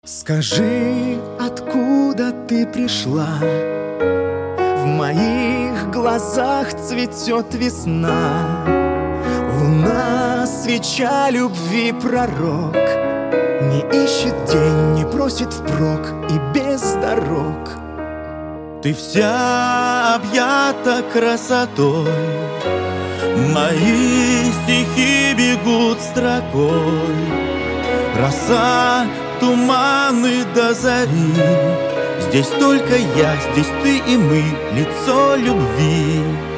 Скажи, откуда ты пришла? В моих глазах цветет весна. Луна, свеча любви, пророк. Не ищет день, не просит впрок и без дорог. Ты вся объята красотой, мои стихи бегут строкой. Роса, туманы до зари, здесь только я, здесь ты и мы, лицо любви.